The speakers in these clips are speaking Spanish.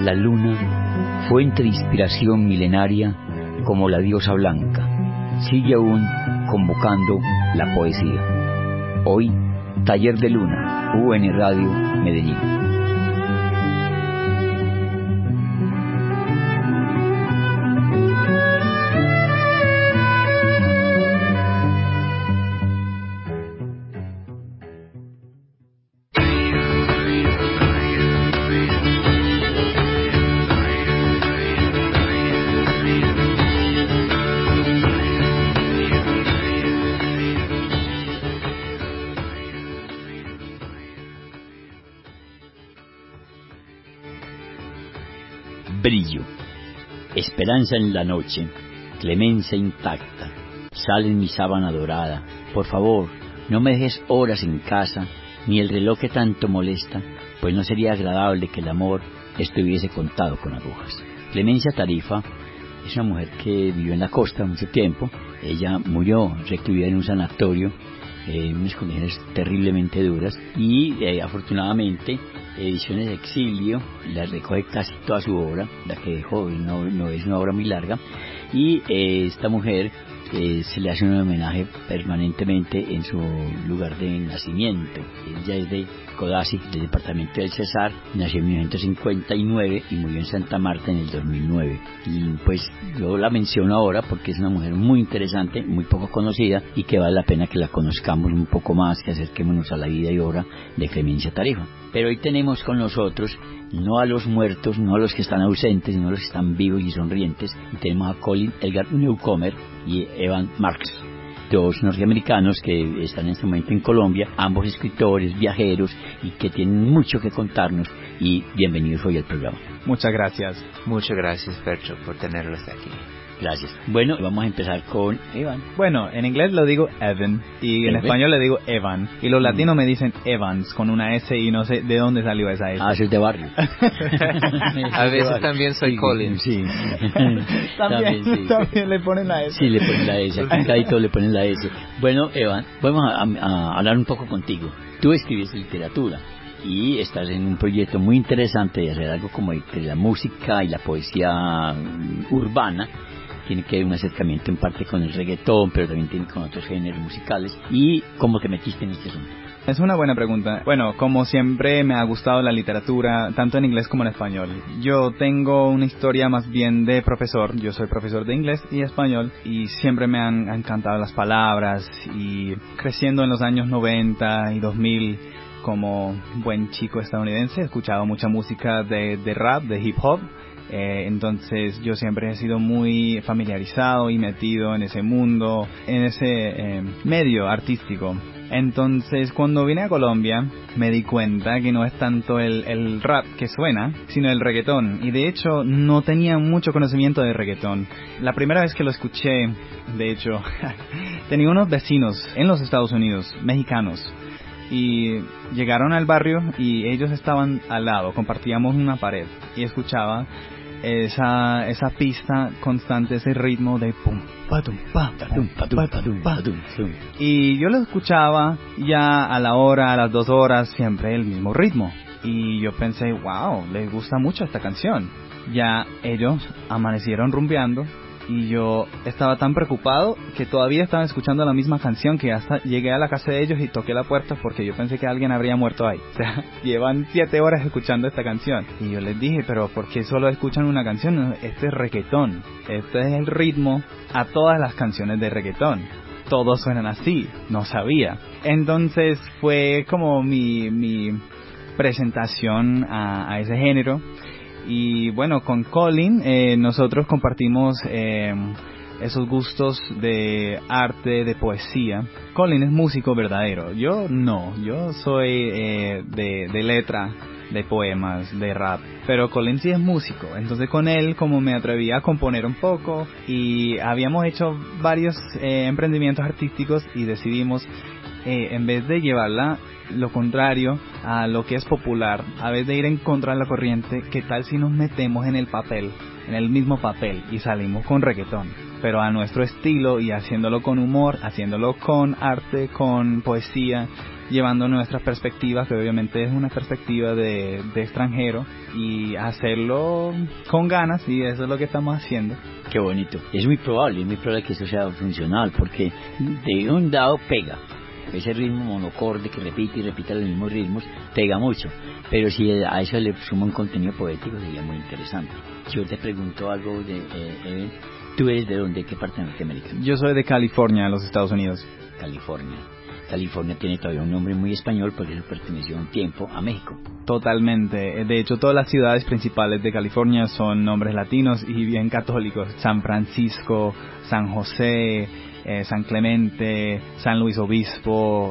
La luna, fuente de inspiración milenaria como la diosa blanca, sigue aún convocando la poesía. Hoy, Taller de Luna, UN Radio Medellín. Brillo, esperanza en la noche, clemencia intacta, sal en mi sábana dorada. Por favor, no me dejes horas en casa, ni el reloj que tanto molesta, pues no sería agradable que el amor estuviese contado con agujas. Clemencia Tarifa es una mujer que vivió en la costa mucho tiempo. Ella murió recluida en un sanatorio, unas condiciones terriblemente duras, y afortunadamente Ediciones de Exilio la recoge casi toda su obra, la que dejó. No es una obra muy larga, y esta mujer se le hace un homenaje permanentemente en su lugar de nacimiento. Ella es de Codazzi, del departamento del Cesar, nació en 1959 y murió en Santa Marta en el 2009. Y pues yo la menciono ahora porque es una mujer muy interesante, muy poco conocida, y que vale la pena que la conozcamos un poco más, que acerquémonos a la vida y obra de Clemencia Tarifa. Pero hoy tenemos con nosotros no a los muertos, no a los que están ausentes, sino a los que están vivos y sonrientes. Y tenemos a Colin Edgar Newcomer y Evan Marks, dos norteamericanos que están en este momento en Colombia, ambos escritores, viajeros, y que tienen mucho que contarnos. Y bienvenidos hoy al programa. Muchas gracias. Muchas gracias, Percho, por tenerlos aquí. Gracias. Bueno, vamos a empezar con Evan. Bueno, en inglés lo digo Evan, y en español le digo Evan, y los latinos me dicen Evans con una S, y no sé de dónde salió esa S. Ah, es de barrio. A veces también soy Colin. Sí. También le ponen la S. Sí, le ponen la S. Aquí cada todo le ponen la S. Bueno, Evan, vamos a hablar un poco contigo. Tú escribes literatura y estás en un proyecto muy interesante de hacer algo como entre la música y la poesía urbana. Tiene que ver un acercamiento en parte con el reggaetón, pero también tiene con otros géneros musicales. ¿Y cómo te metiste en este asunto? Es una buena pregunta. Bueno, como siempre me ha gustado la literatura, tanto en inglés como en español. Yo tengo una historia más bien de profesor. Yo soy profesor de inglés y español, y siempre me han encantado las palabras. Y creciendo en los años 90 y 2000, como buen chico estadounidense, he escuchado mucha música de rap, de hip hop. Entonces yo siempre he sido muy familiarizado y metido en ese mundo, en ese medio artístico. Entonces cuando vine a Colombia me di cuenta que no es tanto el rap que suena, sino el reggaetón. Y de hecho no tenía mucho conocimiento de reggaetón. La primera vez que lo escuché, de hecho, tenía unos vecinos en los Estados Unidos, mexicanos. Y llegaron al barrio y ellos estaban al lado, compartíamos una pared, y escuchaba esa pista constante, ese ritmo de pum, patum, pa, patum, patum, patum, patum. Y yo lo escuchaba ya a la hora, a las 2 horas, siempre el mismo ritmo. Y yo pensé, wow, les gusta mucho esta canción. Ya ellos amanecieron rumbeando, y yo estaba tan preocupado que todavía estaba escuchando la misma canción, que hasta llegué a la casa de ellos y toqué la puerta porque yo pensé que alguien habría muerto ahí. O sea, llevan 7 horas escuchando esta canción. Y yo les dije, pero ¿por qué solo escuchan una canción? Este es reggaetón. Este es el ritmo a todas las canciones de reggaetón. Todos suenan así. No sabía. Entonces fue como mi presentación a ese género. Y bueno, con Colin nosotros compartimos esos gustos de arte, de poesía. Colin es músico verdadero, yo no, yo soy de letra, de poemas, de rap, pero Colin sí es músico. Entonces con él, como me atreví a componer un poco, y habíamos hecho varios emprendimientos artísticos, y decidimos en vez de llevarla lo contrario a lo que es popular, a vez de ir en contra de la corriente, ¿qué tal si nos metemos en el papel, en el mismo papel, y salimos con reggaetón? pero a nuestro estilo y haciéndolo con humor, haciéndolo con arte, con poesía, llevando nuestras perspectivas, que obviamente es una perspectiva de extranjero, y hacerlo con ganas, y eso es lo que estamos haciendo. Qué bonito. Es muy probable que eso sea funcional, porque de un lado pega. Ese ritmo monocorde que repite y repite los mismos ritmos pega mucho, pero si a eso le suma un contenido poético sería muy interesante. Yo te pregunto algo de Eben, ¿tú eres de dónde? ¿Qué parte de Norteamérica? Yo soy de California, los Estados Unidos. California tiene todavía un nombre muy español porque eso perteneció un tiempo a México. Totalmente. De hecho, todas las ciudades principales de California son nombres latinos y bien católicos. San Francisco, San José, San Clemente, San Luis Obispo,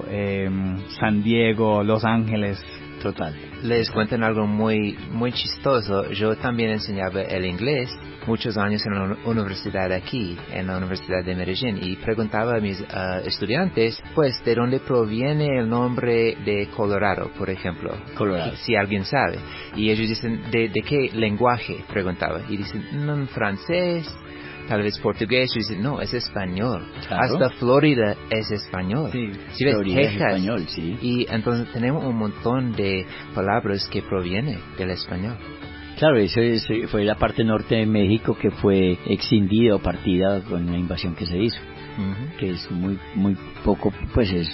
San Diego, Los Ángeles. Total. Les cuento algo muy chistoso. Yo también enseñaba el inglés muchos años en la universidad aquí, en la Universidad de Medellín, y preguntaba a mis estudiantes, pues, ¿de dónde proviene el nombre de Colorado, por ejemplo? Colorado. Si alguien sabe. Y ellos dicen, ¿de qué lenguaje? Preguntaba. Y dicen, francés, tal vez portugués. Y dicen, no, es español. Claro. Hasta Florida es español. Sí, ¿Sí ves? Florida Texas. Es español, sí. Y entonces tenemos un montón de palabras que provienen del español. Claro, fue la parte norte de México que fue extendida o partida con la invasión que se hizo, que es muy poco, pues es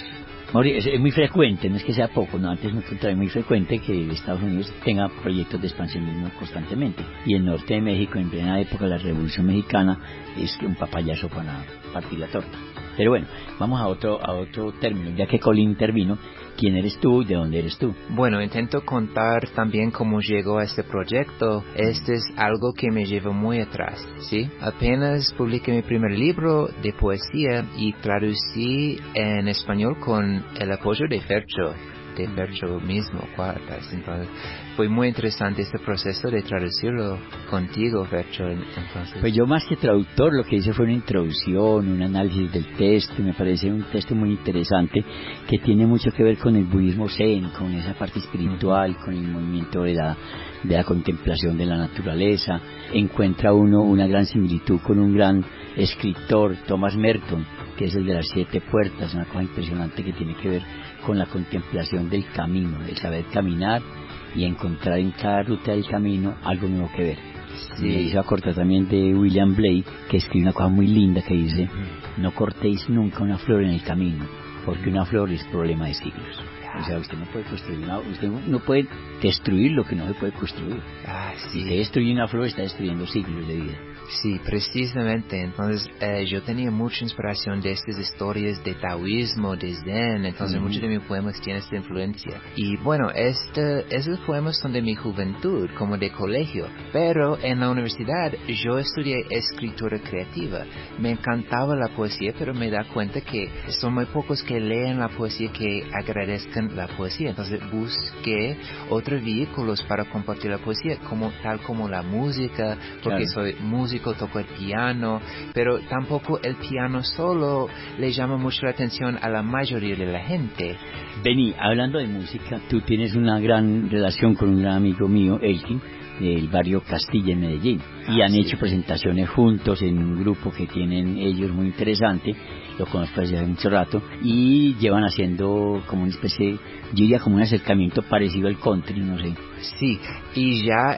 muy frecuente, no es que sea poco, no, antes es muy frecuente que Estados Unidos tenga proyectos de expansionismo constantemente, y el norte de México en plena época de la Revolución Mexicana es un papayazo para partir la torta. Pero bueno, vamos a otro término, ya que Colin intervino. ¿Quién eres tú y de dónde eres tú? Bueno, intento contar también cómo llegó a este proyecto. Este es algo que me lleva muy atrás, ¿sí? Apenas publiqué mi primer libro de poesía y traducí en español con el apoyo de Fercho mismo, Cuartas. Entonces, fue muy interesante este proceso de traducirlo contigo, Fercho. Entonces, pues yo más que traductor lo que hice fue una introducción, un análisis del texto. Me parece un texto muy interesante que tiene mucho que ver con el budismo zen, con esa parte espiritual, con el movimiento de la contemplación de la naturaleza. Encuentra uno una gran similitud con un gran escritor, Thomas Merton, que es el de las 7 puertas, una cosa impresionante que tiene que ver con la contemplación del camino, el saber caminar y encontrar en cada ruta del camino algo nuevo que ver. Sí. Me hizo acordar también de William Blake, que escribe una cosa muy linda que dice: no cortéis nunca una flor en el camino, porque una flor es problema de siglos. O sea, usted no puede construir usted no puede destruir lo que no se puede construir. Si usted destruye una flor, está destruyendo siglos de vida. Sí, precisamente. Entonces, yo tenía mucha inspiración de estas historias de taoísmo, de zen. Entonces, muchos de mis poemas tienen esta influencia. Y bueno, esos poemas son de mi juventud, como de colegio. Pero en la universidad, yo estudié escritura creativa. Me encantaba la poesía, pero me da cuenta que son muy pocos que leen la poesía que agradezcan la poesía. Entonces, busqué otros vehículos para compartir la poesía, tal como la música, porque soy músico, toco el piano, pero tampoco el piano solo le llama mucho la atención a la mayoría de la gente. Benny, hablando de música, tú tienes una gran relación con un gran amigo mío, Elkin, del barrio Castilla en Medellín, y han hecho presentaciones juntos en un grupo que tienen ellos muy interesante. Lo conozco desde hace mucho rato y llevan haciendo como una especie, yo diría como un acercamiento parecido al country, no sé. Sí, y ya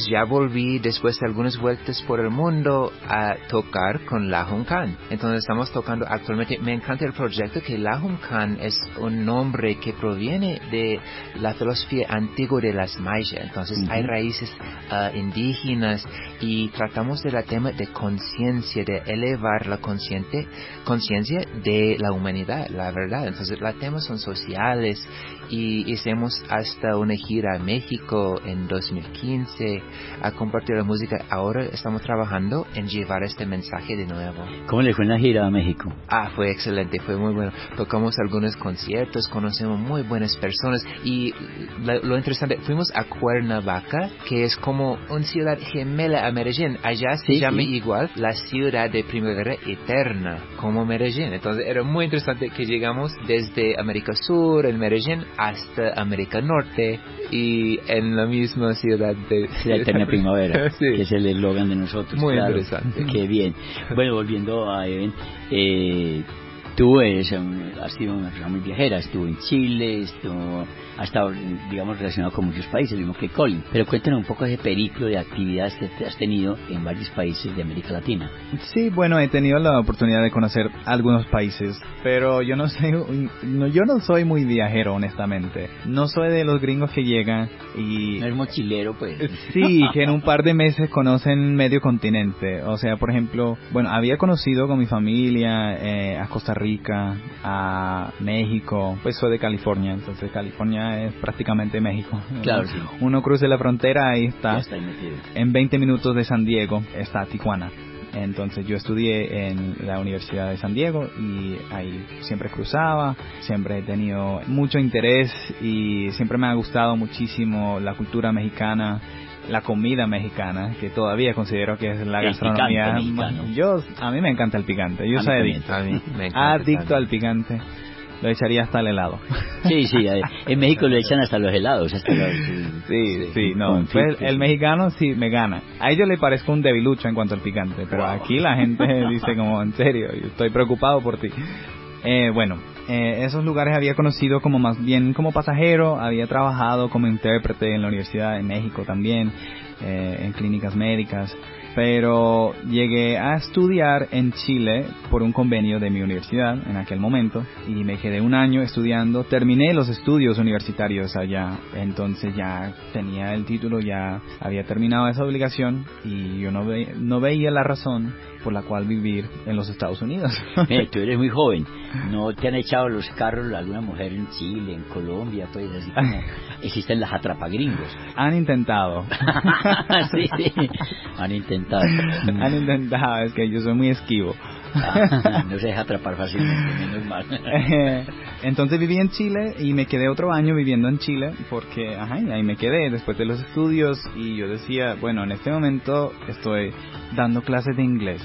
volví después de algunas vueltas por el mundo a tocar con Lahom Khan. Entonces estamos tocando actualmente. Me encanta el proyecto, que Lahom Khan es un nombre que proviene de la filosofía antigua de las mayas. Entonces hay raíces indígenas, y tratamos del tema de conciencia, de elevar la conciencia de la humanidad, la verdad. Entonces los temas son sociales, y hicimos hasta una gira a México en 2015 a compartir la música. Ahora estamos trabajando en llevar este mensaje de nuevo. ¿Cómo le fue en la gira a México? Fue excelente, fue muy bueno. Tocamos algunos conciertos, conocemos muy buenas personas, y lo interesante, fuimos a Cuernavaca, que es es como una ciudad gemela a Medellín. Allá se llama igual la ciudad de primavera eterna, como Medellín. Entonces era muy interesante que llegamos desde América Sur, en Medellín, hasta América Norte y en la misma ciudad de la eterna primavera, sí. Que es el eslogan de nosotros. Muy claro. interesante. Qué bien. Bueno, volviendo a Eben, tú has sido una persona muy viajera, estuvo en Chile, has estado, digamos, relacionado con muchos países, lo mismo que Colin. Pero cuéntanos un poco de ese periplo de actividades que has tenido en varios países de América Latina. Sí, bueno, he tenido la oportunidad de conocer algunos países, pero yo no soy muy viajero, honestamente. No soy de los gringos que llegan y... No es mochilero, pues. Sí, que en un par de meses conocen medio continente. O sea, por ejemplo, bueno, había conocido con mi familia a Costa Rica, a México. Pues soy de California, entonces California es prácticamente México. Claro, sí. Uno cruza la frontera y está. Ya está ahí metido. En 20 minutos de San Diego está Tijuana. Entonces yo estudié en la Universidad de San Diego y ahí siempre cruzaba, siempre he tenido mucho interés y siempre me ha gustado muchísimo la cultura mexicana, la comida mexicana, que todavía considero que es la gastronomía. A mí me encanta el picante, yo soy adicto al picante. Lo echaría hasta el helado. Sí, en México lo echan hasta los helados. Sí, no. Pues el mexicano sí me gana. A ellos le parezco un debilucho en cuanto al picante, pero aquí la gente dice como, en serio, yo estoy preocupado por ti. Esos lugares había conocido como más bien como pasajero, había trabajado como intérprete en la Universidad de México también, en clínicas médicas. Pero llegué a estudiar en Chile por un convenio de mi universidad en aquel momento y me quedé un año estudiando, terminé los estudios universitarios allá, entonces ya tenía el título, ya había terminado esa obligación y yo no veía la razón por la cual vivir en los Estados Unidos. Tú eres muy joven, ¿no te han echado los carros alguna mujer en Chile, en Colombia, pues así como existen las atrapagringos? Han intentado. Sí, han intentado. Han intentado, es que yo soy muy esquivo. No se deja atrapar fácilmente, menos mal. Entonces viví en Chile y me quedé otro año viviendo en Chile porque ahí me quedé después de los estudios y yo decía, bueno, en este momento estoy dando clases de inglés.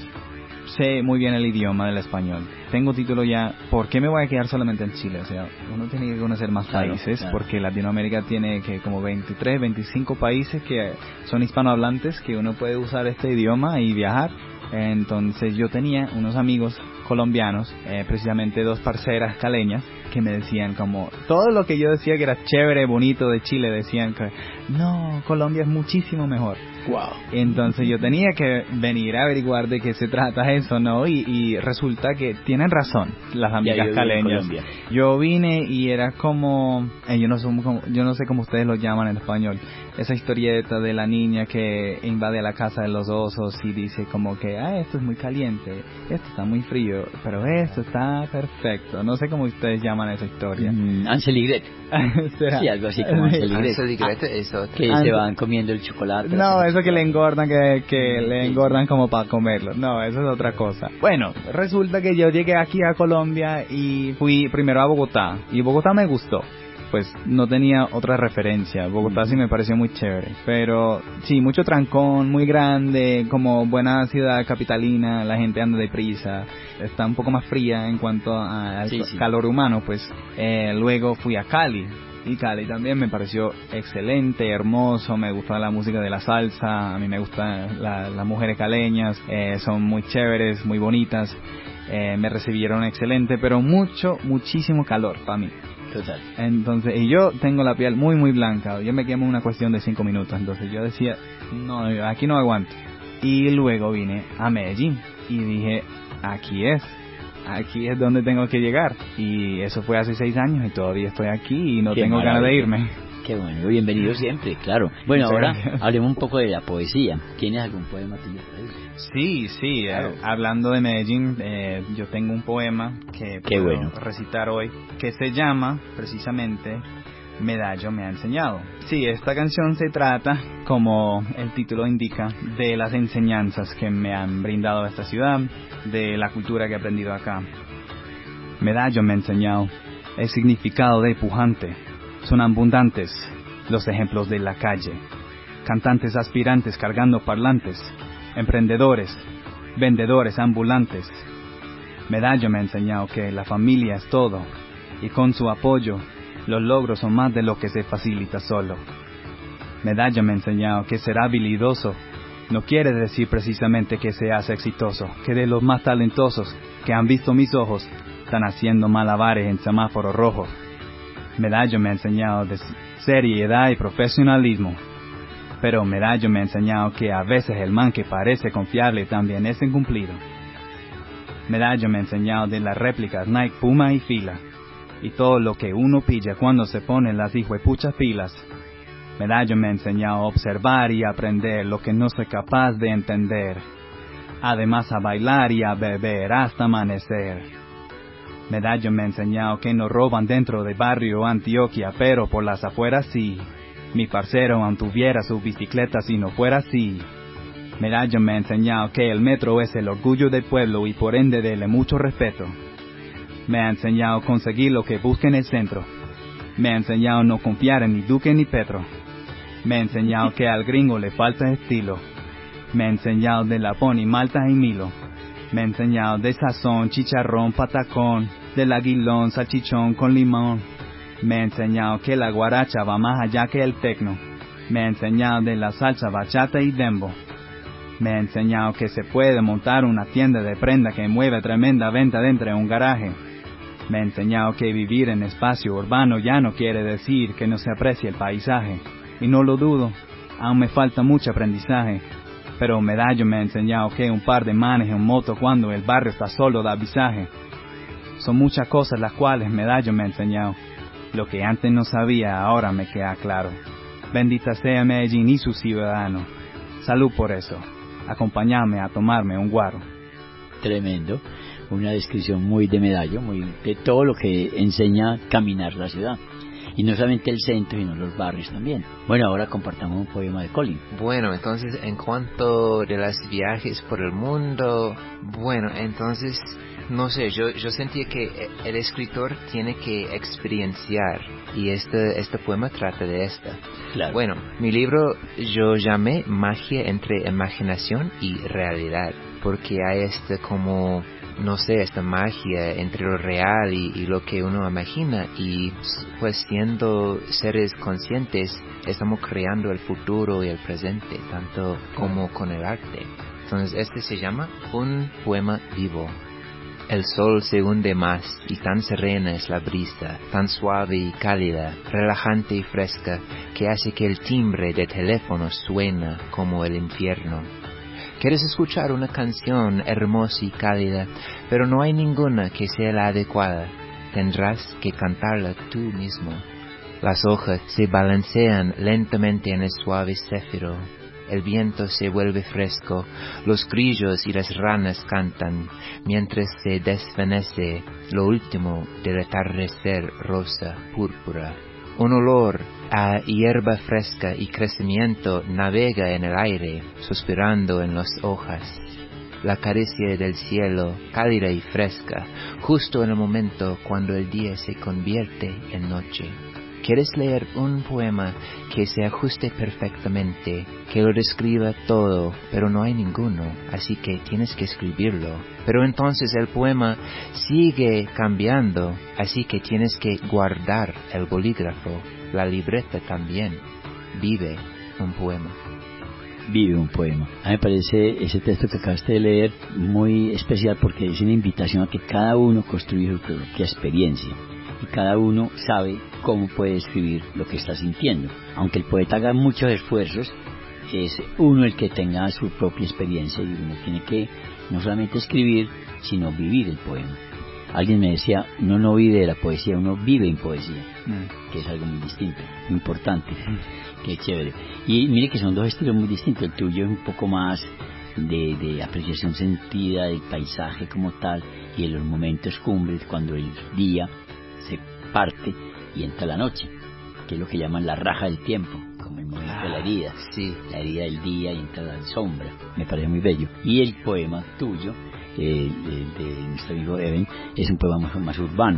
Sé muy bien el idioma del español. Tengo título ya. ¿Por qué me voy a quedar solamente en Chile? O sea, uno tiene que conocer más países porque Latinoamérica tiene que como 23, 25 países que son hispanohablantes que uno puede usar este idioma y viajar. Entonces yo tenía unos amigos colombianos, precisamente dos parceras caleñas, que me decían como todo lo que yo decía que era chévere, bonito de Chile, decían que no, Colombia es muchísimo mejor. Wow. Entonces yo tenía que venir a averiguar de qué se trata eso, ¿no? Y resulta que tienen razón las amigas caleñas. Yo vine y era como, yo no sé cómo ustedes lo llaman en español, esa historieta de la niña que invade la casa de los osos y dice como que, esto es muy caliente, esto está muy frío, pero esto está perfecto. No sé cómo ustedes llaman esa historia. Ansel y Gretel. Sí, algo así como Ansel y Gretel. Eso. Que se van comiendo el chocolate. No, eso que le engordan, que le engordan como para comerlo. No, eso es otra cosa. Bueno, resulta que yo llegué aquí a Colombia y fui primero a Bogotá. Y Bogotá me gustó. Pues no tenía otra referencia. Bogotá sí me pareció muy chévere. Pero sí, mucho trancón, muy grande, como buena ciudad capitalina, la gente anda deprisa, está un poco más fría en cuanto al calor humano. Pues luego fui a Cali. Y Cali también me pareció excelente, hermoso, me gustaba la música de la salsa, a mí me gustan las mujeres caleñas, son muy chéveres, muy bonitas, me recibieron excelente, pero muchísimo calor para mí. Total. Entonces, y yo tengo la piel muy blanca, yo me quemo en una cuestión de 5 minutos, entonces yo decía, no, aquí no aguanto. Y luego vine a Medellín y dije, aquí es donde tengo que llegar. Y eso fue hace 6 años y todavía estoy aquí y no tengo ganas de irme. Qué bueno, bienvenido siempre, claro. Bueno, ahora hablemos un poco de la poesía. ¿Tienes algún poema tuyo? Sí, claro. Hablando de Medellín, yo tengo un poema que puedo recitar hoy, que se llama precisamente Medallo me ha enseñado. Sí, esta canción se trata, como el título indica, de las enseñanzas que me han brindado esta ciudad, de la cultura que he aprendido acá. Medallo me ha enseñado el significado de pujante. Son abundantes los ejemplos de la calle. cantantes aspirantes cargando parlantes, emprendedores, vendedores ambulantes. Medallo me ha enseñado que la familia es todo, y con su apoyo, los logros son más de lo que se facilita solo. Medallo me ha enseñado que ser habilidoso no quiere decir precisamente que seas exitoso, que de los más talentosos que han visto mis ojos están haciendo malabares en semáforo rojo. Medallo me ha enseñado de seriedad y profesionalismo, pero Medallo me ha enseñado que a veces el man que parece confiable también es incumplido. Medallo me ha enseñado de las réplicas Nike, Puma y Fila, y todo lo que uno pilla cuando se pone las hijuepuchas pilas. Medallo me ha enseñado a observar y a aprender lo que no soy capaz de entender, además a bailar y a beber hasta amanecer. Medallo me ha enseñado que no roban dentro del barrio Antioquia, pero por las afueras sí. Mi parcero aún tuviera su bicicleta si no fuera así. Medallo me ha enseñado que el metro es el orgullo del pueblo y por ende dele mucho respeto. Me ha enseñado a conseguir lo que busque en el centro. Me ha enseñado no confiar en ni Duque ni Petro. Me ha enseñado que al gringo le falta estilo. Me ha enseñado de la pony, malta y milo. Me ha enseñado de sazón, chicharrón, patacón, del aguilón, salchichón con limón. Me ha enseñado que la guaracha va más allá que el tecno. Me ha enseñado de la salsa, bachata y dembo. Me ha enseñado que se puede montar una tienda de prenda que mueve tremenda venta dentro de un garaje. Me ha enseñado que vivir en espacio urbano ya no quiere decir que no se aprecie el paisaje. Y no lo dudo, aún me falta mucho aprendizaje. Pero Medallo me ha enseñado que un par de manes en moto cuando el barrio está solo da visaje. Son muchas cosas las cuales Medallo me ha enseñado. Lo que antes no sabía ahora me queda claro. Bendita sea Medellín y sus ciudadanos. Salud por eso. Acompáñame a tomarme un guaro. Tremendo. Una descripción muy de Medallo, muy de todo lo que enseña caminar la ciudad. Y no solamente el centro, sino los barrios también. Bueno, ahora compartamos un poema de Colin. Bueno, entonces, en cuanto de los viajes por el mundo, bueno, entonces, no sé, yo sentía que el escritor tiene que experienciar, y este poema trata de esto. Claro. Bueno, mi libro yo llamé Magia entre imaginación y realidad, porque hay como, no sé, esta magia entre lo real y lo que uno imagina, y pues siendo seres conscientes estamos creando el futuro y el presente, tanto como con el arte. Entonces este se llama Un poema vivo. El sol se hunde más y tan serena es la brisa, tan suave y cálida, relajante y fresca, que hace que el timbre de teléfono suena como el infierno. Quieres escuchar una canción hermosa y cálida, pero no hay ninguna que sea la adecuada. Tendrás que cantarla tú mismo. Las hojas se balancean lentamente en el suave céfiro. El viento se vuelve fresco, los grillos y las ranas cantan, mientras se desvanece lo último del atardecer rosa, púrpura. Un olor a hierba fresca y crecimiento navega en el aire, suspirando en las hojas. La caricia del cielo, cálida y fresca, justo en el momento cuando el día se convierte en noche. ¿Quieres leer un poema que se ajuste perfectamente, que lo describa todo, pero no hay ninguno, así que tienes que escribirlo? Pero entonces el poema sigue cambiando, así que tienes que guardar el bolígrafo, la libreta también. Vive un poema. Vive un poema. A mí me parece ese texto que acabaste de leer muy especial porque es una invitación a que cada uno construya su propia experiencia. Y cada uno sabe cómo puede escribir lo que está sintiendo. Aunque el poeta haga muchos esfuerzos, es uno el que tenga su propia experiencia y uno tiene que no solamente escribir, sino vivir el poema. Alguien me decía, uno no vive de la poesía, uno vive en poesía, que es algo muy distinto, muy importante, que chévere. Y mire que son dos estilos muy distintos. El tuyo es un poco más de apreciación sentida del paisaje como tal y de los momentos cumbres cuando el día se parte y entra la noche, que es lo que llaman la raja del tiempo, como el momento de la herida, sí, la herida del día y entra la sombra. Me parece muy bello. Y el poema tuyo, de nuestro amigo Eben, es un poema más urbano,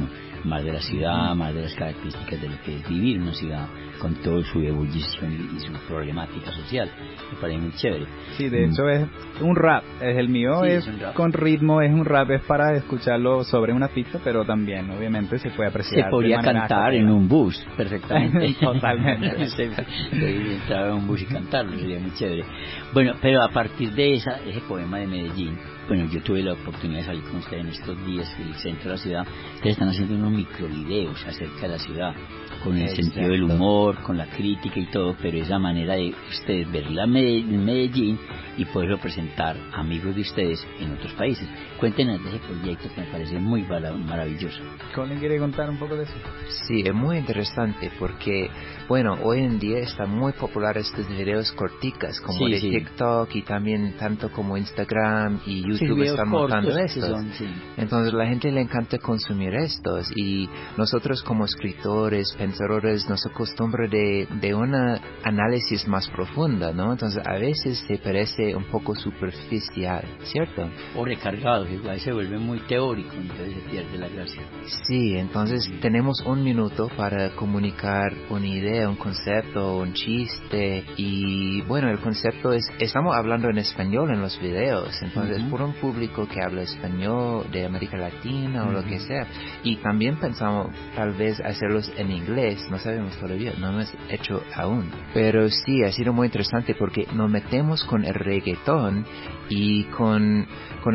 más de la ciudad, más de las características de lo que es vivir en una ciudad con toda su ebullición y su problemática social. Me parece muy chévere. Sí, de hecho es un rap, es el mío, Sí, es un rap. con ritmo, es un rap, es para escucharlo sobre una pista, pero también obviamente se puede apreciar. Se podría cantar en un bus perfectamente. Totalmente. Se podría entrar a un bus y cantarlo, sería muy chévere. Bueno, pero a partir de ese poema de Medellín, bueno, yo tuve la oportunidad de salir con ustedes en estos días en el centro de la ciudad. Ustedes están haciendo unos microvideos acerca de la ciudad, con el sentido del humor, con la crítica y todo, pero esa manera de ustedes ver en Medellín y poderlo presentar a amigos de ustedes en otros países. Cuéntenos de ese proyecto que me parece muy maravilloso. ¿Colin quiere contar un poco de eso? Sí, es muy interesante porque, bueno, hoy en día están muy populares estos videos corticas, como de TikTok y también tanto como Instagram y YouTube están montando estos. Entonces la gente le encanta consumir estos y nosotros como escritores, pensadores, nos acostumbra de una análisis más profunda, ¿no? Entonces a veces se parece un poco superficial, ¿cierto? O recargado, que igual se vuelve muy teórico, entonces se pierde la gracia. Sí, entonces tenemos un minuto para comunicar una idea, un concepto, un chiste y bueno, el concepto es, estamos hablando en español en los videos, entonces por un público que habla español de América Latina o lo que sea, y también pensamos tal vez hacerlos en inglés, no sabemos todavía, no hemos hecho aún, pero sí, ha sido muy interesante porque nos metemos con el reggaetón y con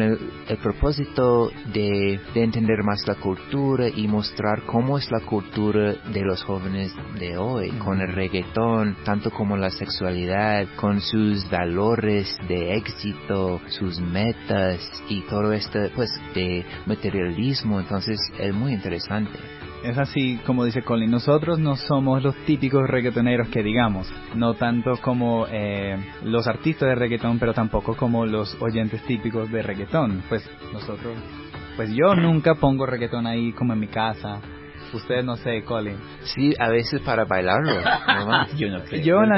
el propósito de entender más la cultura y mostrar cómo es la cultura de los jóvenes de hoy, con el reggaetón, tanto como la sexualidad, con sus valores de éxito, sus metas y todo esto pues de materialismo, entonces es muy interesante. Es así como dice Colin, nosotros no somos los típicos reggaetoneros que digamos, no tanto como los artistas de reggaetón, pero tampoco como los oyentes típicos de reggaetón. Pues nosotros, pues yo nunca pongo reggaetón ahí como en mi casa. Usted no sé, Colin. Sí, a veces para bailarlo, ¿no? Yo no creo. Yo en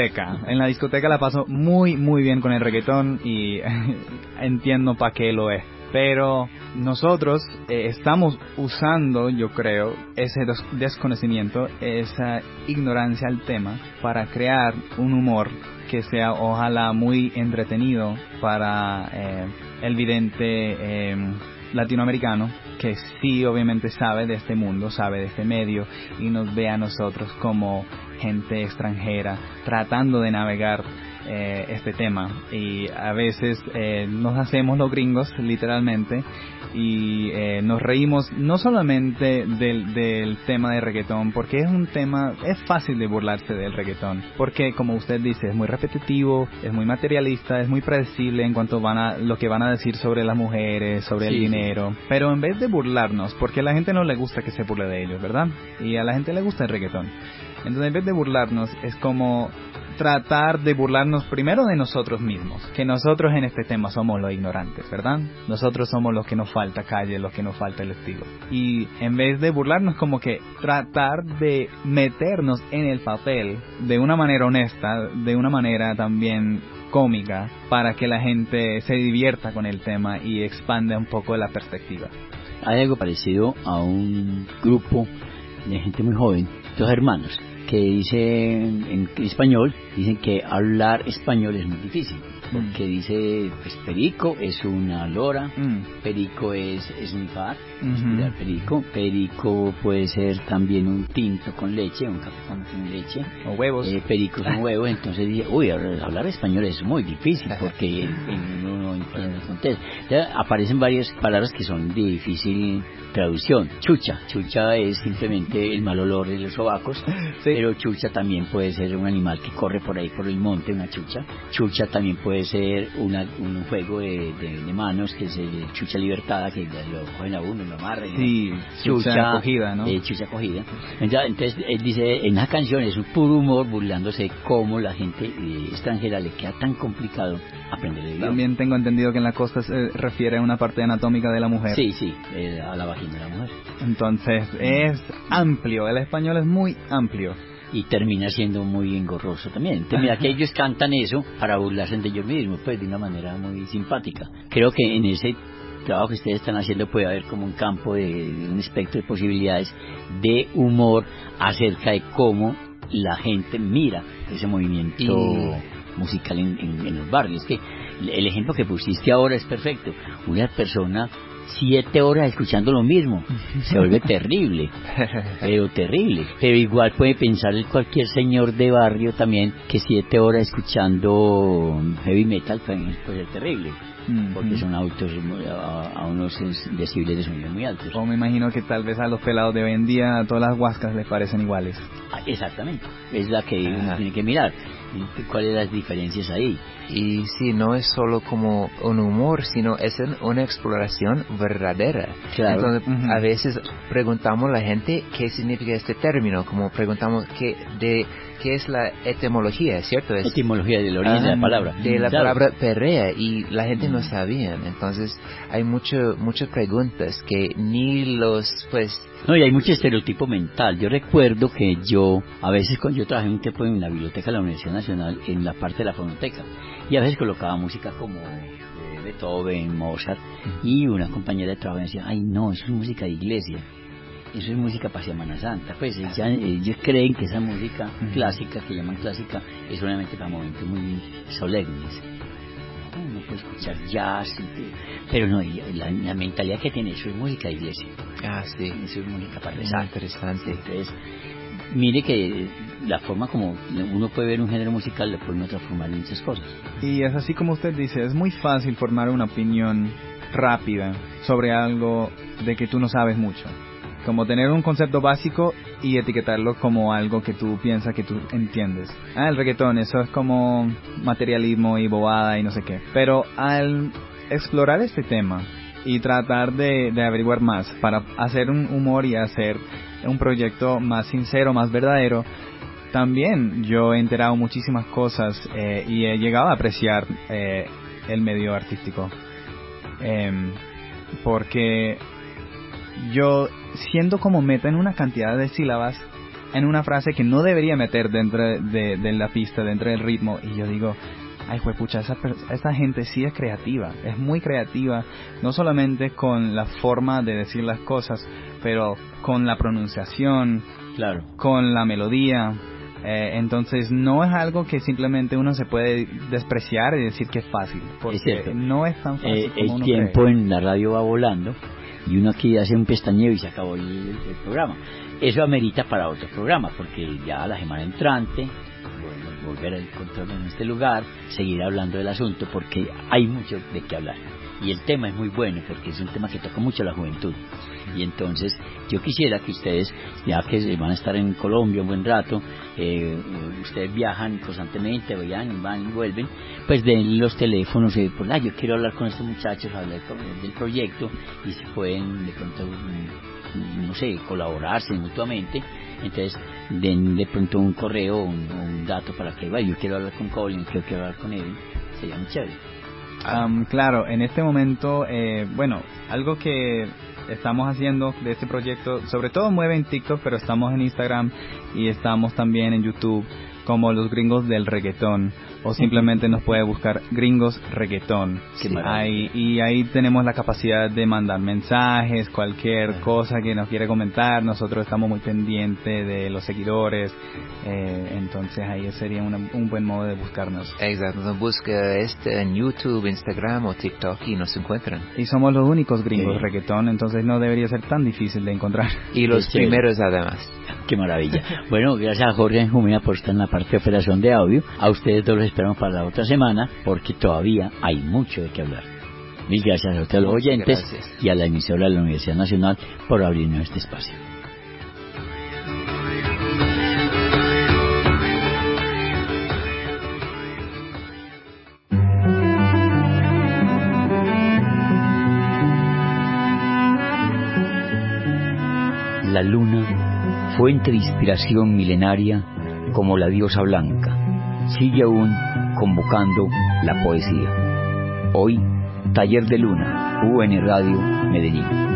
la discoteca la paso muy muy bien con el reggaetón y entiendo para qué lo es. Pero nosotros estamos usando, yo creo, ese desconocimiento, esa ignorancia al tema para crear un humor que sea ojalá muy entretenido para el vidente latinoamericano que sí obviamente sabe de este mundo, sabe de este medio y nos ve a nosotros como gente extranjera tratando de navegar este tema y a veces nos hacemos los gringos literalmente y nos reímos no solamente del tema de reggaetón porque es un tema, es fácil de burlarse del reggaetón porque como usted dice es muy repetitivo, es muy materialista, es muy predecible en cuanto lo que van a decir sobre las mujeres, sobre el dinero, pero en vez de burlarnos, porque a la gente no le gusta que se burle de ellos, ¿verdad? Y a la gente le gusta el reggaetón, entonces en vez de burlarnos es como tratar de burlarnos primero de nosotros mismos, que nosotros en este tema somos los ignorantes, ¿verdad? Nosotros somos los que nos falta calle, los que nos falta el estilo. Y en vez de burlarnos, como que tratar de meternos en el papel de una manera honesta, de una manera también cómica, para que la gente se divierta con el tema y expanda un poco la perspectiva. Hay algo parecido a un grupo de gente muy joven, dos hermanos, que dicen en español, dicen que hablar español es muy difícil, porque dice, pues perico es una lora, perico es snifar, respirar perico puede ser también un tinto con leche, un café con leche, o huevos, perico son huevos, entonces dije, hablar español es muy difícil, porque uno no entiende el contexto. Ya aparecen varias palabras que son de difícil traducción. Chucha es simplemente el mal olor de los sobacos, pero chucha también puede ser un animal que corre por ahí por el monte, una chucha también puede ser un juego de manos que es el chucha libertada, que lo cogen a uno, lo amarran, chucha cogida, ¿no? Chucha cogida. Entonces él dice, en la canción es un puro humor burlándose de cómo la gente extranjera le queda tan complicado aprender el idioma. También tengo entendido que en la costa se refiere a una parte anatómica de la mujer. Sí, a la vagina de la mujer. Entonces es amplio, el español es muy amplio. Y termina siendo muy engorroso también. Entonces, mira que ellos cantan eso para burlarse de ellos mismos, pues de una manera muy simpática. Creo que en ese trabajo que ustedes están haciendo puede haber como un campo de un espectro de posibilidades de humor acerca de cómo la gente mira ese movimiento musical en los barrios. Que el ejemplo que pusiste ahora es perfecto. Una persona 7 horas escuchando lo mismo se vuelve terrible, pero terrible. Pero igual puede pensar cualquier señor de barrio también que 7 horas escuchando heavy metal también puede ser terrible, porque son autos a unos decibeles de sonido muy altos. O me imagino que tal vez a los pelados de hoy en día todas las huascas les parecen iguales. Exactamente, es la que uno tiene que mirar. ¿Cuáles son las diferencias ahí? Y sí, no es solo como un humor, sino es una exploración verdadera. Claro. Entonces, a veces preguntamos a la gente qué significa este término, como preguntamos qué es la etimología, ¿cierto? Etimología del origen de la palabra. De la palabra perrea, y la gente no sabía. Entonces, hay muchas preguntas que ni los, pues... No, y hay mucho estereotipo mental. Yo recuerdo que a veces cuando yo trabajé un tiempo en la biblioteca de la Universidad Nacional, en la parte de la fonoteca, y a veces colocaba música como Beethoven, Mozart, y una compañera de trabajo me decía, ay no, eso es música de iglesia, eso es música para Semana Santa. Pues ellos creen que esa música clásica, que llaman clásica, es solamente para momentos muy solemnes. Uno puede escuchar jazz, pero no, la mentalidad que tiene eso es música de iglesia. Sí. Eso es música para rezar. Interesante. Entonces, mire que la forma como uno puede ver un género musical lo puede uno transformar en muchas cosas. Y es así como usted dice, es muy fácil formar una opinión rápida sobre algo de que tú no sabes mucho. Como tener un concepto básico y etiquetarlo como algo que tú piensas que tú entiendes. El reggaetón, eso es como materialismo y bobada y no sé qué. Pero al explorar este tema y tratar de averiguar más para hacer un humor y hacer un proyecto más sincero, más verdadero, también yo he enterado muchísimas cosas y he llegado a apreciar el medio artístico. Porque yo siento como meta en una cantidad de sílabas en una frase que no debería meter dentro de la pista, dentro del ritmo, y yo digo, ay juepucha, esa gente sí es creativa, es muy creativa, no solamente con la forma de decir las cosas, pero con la pronunciación, claro, con la melodía. Entonces no es algo que simplemente uno se puede despreciar y decir que es fácil, porque no es tan fácil como el uno tiempo cree. En la radio va volando y uno aquí hace un pestañeo y se acabó el programa. Eso amerita para otro programa, porque ya la semana entrante volver a encontrarnos en este lugar, seguir hablando del asunto, porque hay mucho de qué hablar. Y el tema es muy bueno, porque es un tema que toca mucho a la juventud. Y entonces yo quisiera que ustedes, ya que van a estar en Colombia un buen rato, ustedes viajan constantemente, van y vuelven, pues den los teléfonos, pues, yo quiero hablar con estos muchachos, hablar del proyecto, y si pueden de pronto, no sé, colaborarse mutuamente. Entonces den de pronto un correo, un dato para que yo quiero hablar con Colin, quiero hablar con él, sería muy chévere. Claro, en este momento, algo que estamos haciendo de este proyecto, sobre todo mueve en TikTok, pero estamos en Instagram y estamos también en YouTube como Los Gringos del Reggaetón, o simplemente nos puede buscar Gringos Reggaetón. Y ahí tenemos la capacidad de mandar mensajes, cualquier cosa que nos quiera comentar. Nosotros estamos muy pendientes de los seguidores, entonces ahí sería un buen modo de buscarnos. Exacto, nos busca en YouTube, Instagram o TikTok y nos encuentran. Y somos los únicos Gringos Reggaetón, entonces no debería ser tan difícil de encontrar. Y los primeros además. Qué maravilla. Bueno, gracias a Jorge Enjumina por estar en la parte de operación de audio. A ustedes dos los esperamos para la otra semana, porque todavía hay mucho de qué hablar. Mil gracias a ustedes los oyentes y a la emisora de la Universidad Nacional por abrirnos este espacio. La luna, fuente de inspiración milenaria como la diosa blanca, sigue aún convocando la poesía. Hoy, Taller de Luna, UN Radio, Medellín.